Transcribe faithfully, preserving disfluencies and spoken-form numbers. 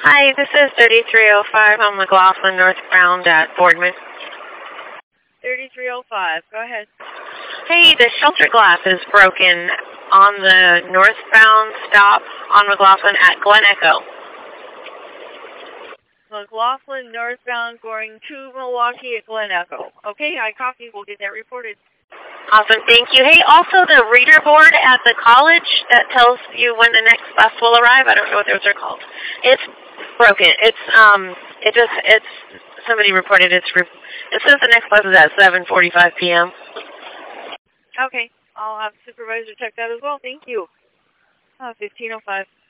Hi, this is thirty-three oh five on McLaughlin northbound at Boardman. thirty-three oh five, go ahead. Hey, the shelter glass is broken on the northbound stop on McLaughlin at Glen Echo. McLaughlin northbound going to Milwaukee at Glen Echo. Okay, I copy. We'll get that reported. Awesome, thank you. Hey, also the reader board at the college that tells you when the next bus will arrive. I don't know what those are called. It's broken. It's um. It just it's somebody reported it's. It says the next bus is at seven forty-five p.m. Okay, I'll have supervisor check that as well. Thank you. Uh, fifteen oh five.